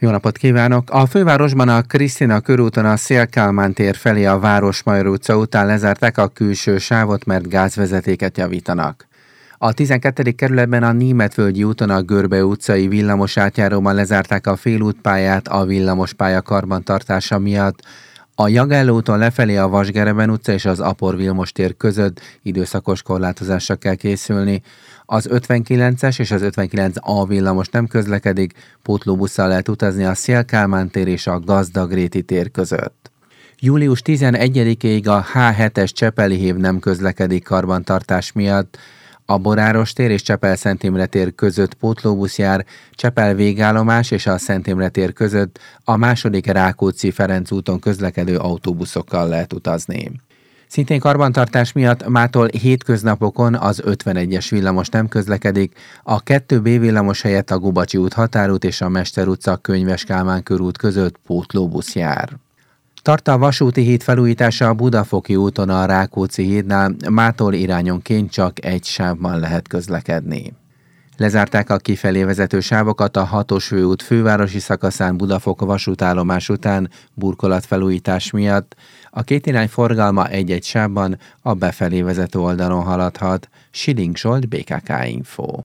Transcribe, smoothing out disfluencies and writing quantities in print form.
Jó napot kívánok! A fővárosban a Krisztina körúton a Széll-Kálmán tér felé a Városmajor utca után lezárták a külső sávot, mert gázvezetéket javítanak. A 12. kerületben a Németvölgyi úton a Görbe utcai villamos átjáróban lezárták a félútpályát a villamospálya karbantartása miatt. A Jagelló úton lefelé a Vasgereben utca és az Apor Vilmos tér között időszakos korlátozásra kell készülni. Az 59-es és az 59A villamos nem közlekedik, pótlóbusszal lehet utazni a Széll-Kálmán tér és a Gazdagréti tér között. Július 11-ig a H7-es Csepeli hév nem közlekedik karbantartás miatt. A Boráros tér és Csepel-Szent Imre tér között pótlóbusz jár, Csepel végállomás és a Szent Imre tér között a második Rákóczi-Ferenc úton közlekedő autóbuszokkal lehet utazni. Szintén karbantartás miatt mától hétköznapokon az 51-es villamos nem közlekedik, a 2B villamos helyett a Gubacsi út Határút és a Mester utca Könyves Kálmán körút között pótlóbusz jár. Tart a vasúti híd felújítása a Budafoki úton a Rákóczi hídnál, mától irányonként csak egy sávban lehet közlekedni. Lezárták a kifelé vezető sávokat a 6-os főút fővárosi szakaszán Budafok vasútállomás után burkolatfelújítás miatt. A kétirány forgalma egy-egy sávban a befelé vezető oldalon haladhat. Siling Zsolt, BKK Info.